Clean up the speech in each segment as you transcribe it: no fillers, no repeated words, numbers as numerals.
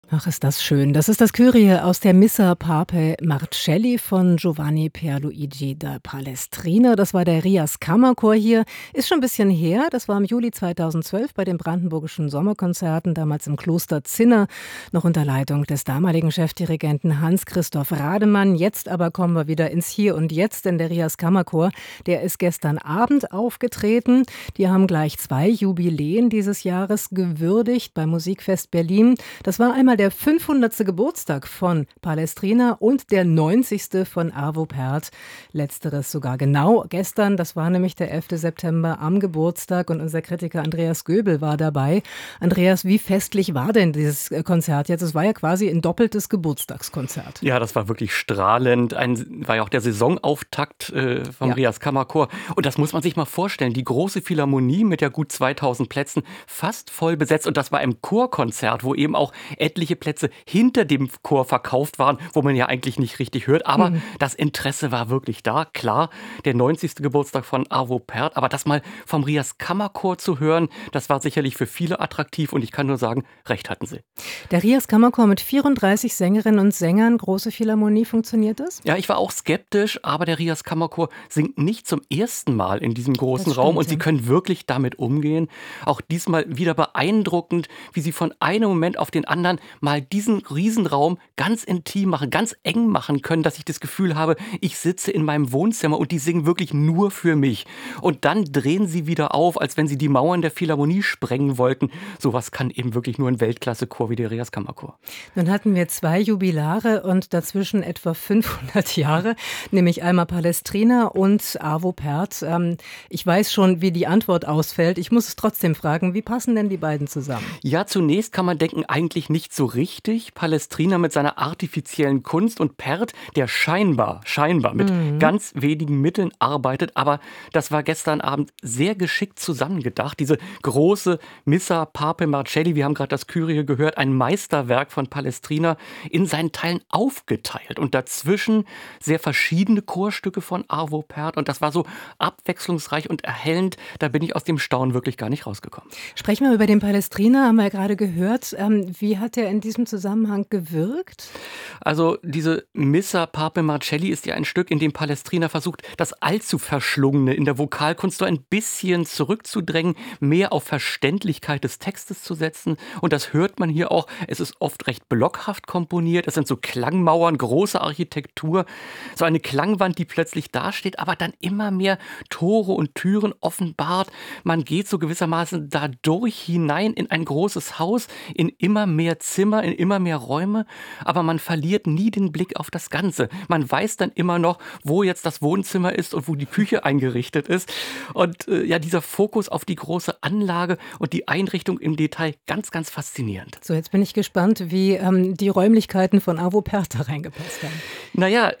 Ach, ist das schön. Das ist das Kyrie aus der Missa Papae Marcelli von Giovanni Pierluigi da Palestrina. Das war der Rias Kammerchor hier. Ist schon ein bisschen her. Das war im Juli 2012 bei den Brandenburgischen Sommerkonzerten, damals im Kloster Zinner, noch unter Leitung des damaligen Chefdirigenten Hans-Christoph Rademann. Jetzt aber kommen wir wieder ins Hier und Jetzt, denn der Rias Kammerchor, der ist gestern Abend aufgetreten. Die haben gleich 2 Jubiläen dieses Jahres gewürdigt beim Musikfest Berlin. Das war einmal der 500. Geburtstag von Palestrina und der 90. von Arvo Pärt. Letzteres sogar genau gestern, das war nämlich der 11. September am Geburtstag und unser Kritiker Andreas Göbel war dabei. Andreas, wie festlich war denn dieses Konzert jetzt? Es war ja quasi ein doppeltes Geburtstagskonzert. Ja, das war wirklich strahlend. War ja auch der Saisonauftakt vom Rias Kammerchor. Und das muss man sich mal vorstellen. Die große Philharmonie mit ja gut 2000 Plätzen, fast voll besetzt. Und das war im Chorkonzert, wo eben auch etliche Plätze hinter dem Chor verkauft waren, wo man ja eigentlich nicht richtig hört. Aber das Interesse war wirklich da. Klar, der 90. Geburtstag von Arvo Pärt. Aber das mal vom Rias Kammerchor zu hören, das war sicherlich für viele attraktiv. Und ich kann nur sagen, recht hatten sie. Der Rias Kammerchor mit 34 Sängerinnen und Sängern, große Philharmonie, funktioniert das? Ja, ich war auch skeptisch, aber der Rias Kammerchor singt nicht zum ersten Mal in diesem großen Das Raum stimmt, und sie ja. können wirklich damit umgehen. Auch diesmal wieder beeindruckend, wie sie von einem Moment auf den anderen mal diesen Riesenraum ganz intim machen, ganz eng machen können, dass ich das Gefühl habe, ich sitze in meinem Wohnzimmer und die singen wirklich nur für mich. Und dann drehen sie wieder auf, als wenn sie die Mauern der Philharmonie sprengen wollten. Sowas kann eben wirklich nur ein Weltklasse-Chor wie der Rias Kammerchor. Nun hatten wir 2 Jubilare und dazwischen etwa 500 Jahre, nämlich einmal Palestrina und Arvo Pärt. Ich weiß schon, wie die Antwort ausfällt. Ich muss es trotzdem fragen, wie passen denn die beiden zusammen? Ja, zunächst kann man denken, eigentlich nicht so richtig. Palestrina mit seiner artifiziellen Kunst und Pärt, der scheinbar mit ganz wenigen Mitteln arbeitet. Aber das war gestern Abend sehr geschickt zusammengedacht. Diese große Missa Papae Marcelli, wir haben gerade das Kyrie gehört, ein Meisterwerk von Palestrina, in seinen Teilen aufgeteilt. Und dazwischen sehr verschiedene Chorstücke von Arvo Pärt. Und das war so abwechslungsreich und erhellend. Da bin ich aus dem Staunen wirklich gar nicht rausgekommen. Sprechen wir über den Palestrina, haben wir ja gerade gehört. Wie hat er in diesem Zusammenhang gewirkt? Also diese Missa Papae Marcelli ist ja ein Stück, in dem Palestrina versucht, das allzu Verschlungene in der Vokalkunst so ein bisschen zurückzudrängen, mehr auf Verständlichkeit des Textes zu setzen. Und das hört man hier auch. Es ist oft recht blockhaft komponiert. Es sind so Klangmauern, große Architektur, so eine Klangwand, die plötzlich dasteht, aber dann immer mehr Tore und Türen offenbart. Man geht so gewissermaßen dadurch hinein in ein großes Haus, in immer mehr Zimmer, in immer mehr Räume, aber man verliert nie den Blick auf das Ganze. Man weiß dann immer noch, wo jetzt das Wohnzimmer ist und wo die Küche eingerichtet ist. Und ja, dieser Fokus auf die große Anlage und die Einrichtung im Detail, ganz, ganz faszinierend. So, jetzt bin ich gespannt, wie die Räumlichkeiten von Arvo Pärt da reingepasst haben. Naja,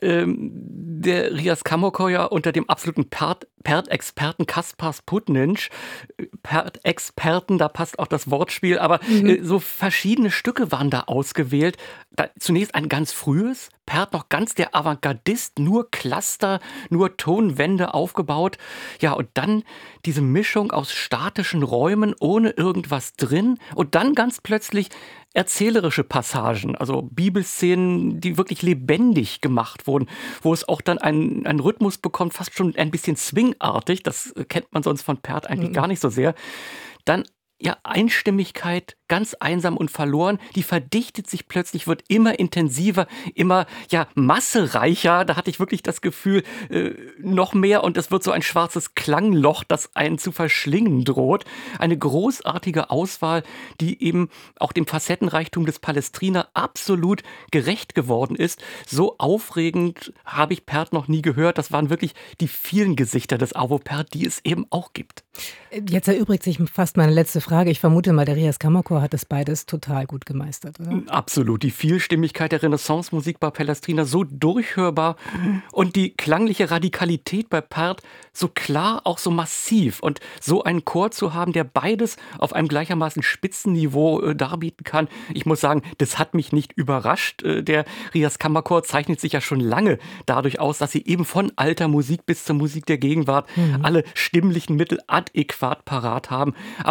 der Rias Kammerchor ja unter dem absoluten Pärt-Experten Kaspar Sputnitsch. Pärt-Experten, da passt auch das Wortspiel, aber so verschiedene Stücke waren da ausgewählt. Zunächst ein ganz frühes, Pärt noch ganz der Avantgardist, nur Cluster, nur Tonwände aufgebaut. Ja, und dann diese Mischung aus statischen Räumen ohne irgendwas drin und dann ganz plötzlich erzählerische Passagen, also Bibelszenen, die wirklich lebendig gemacht wurden, wo es auch dann einen Rhythmus bekommt, fast schon ein bisschen swingartig, das kennt man sonst von Pärt eigentlich gar nicht so sehr. Dann ja, Einstimmigkeit, ganz einsam und verloren, die verdichtet sich plötzlich, wird immer intensiver, immer ja massereicher. Da hatte ich wirklich das Gefühl, noch mehr und es wird so ein schwarzes Klangloch, das einen zu verschlingen droht. Eine großartige Auswahl, die eben auch dem Facettenreichtum des Palestrina absolut gerecht geworden ist. So aufregend habe ich Pärt noch nie gehört. Das waren wirklich die vielen Gesichter des Arvo Pärt, die es eben auch gibt. Jetzt erübrigt sich fast meine letzte Frage. Ich vermute mal, der Rias Kammerchor hat das beides total gut gemeistert, oder? Absolut. Die Vielstimmigkeit der Renaissance-Musik bei Palestrina so durchhörbar und die klangliche Radikalität bei Pärt so klar, auch so massiv. Und so einen Chor zu haben, der beides auf einem gleichermaßen Spitzenniveau darbieten kann, ich muss sagen, das hat mich nicht überrascht. Der Rias Kammerchor zeichnet sich ja schon lange dadurch aus, dass sie eben von alter Musik bis zur Musik der Gegenwart alle stimmlichen Mittel adäquat parat haben. Aber dass so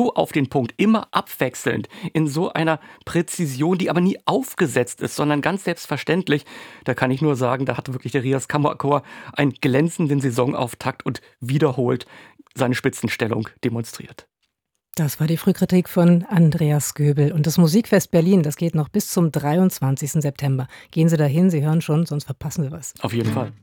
so auf den Punkt, immer abwechselnd, in so einer Präzision, die aber nie aufgesetzt ist, sondern ganz selbstverständlich. Da kann ich nur sagen, da hat wirklich der Rias Kammerchor einen glänzenden Saisonauftakt und wiederholt seine Spitzenstellung demonstriert. Das war die Frühkritik von Andreas Göbel. Und das Musikfest Berlin, das geht noch bis zum 23. September. Gehen Sie dahin, Sie hören schon, sonst verpassen Sie was. Auf jeden Fall.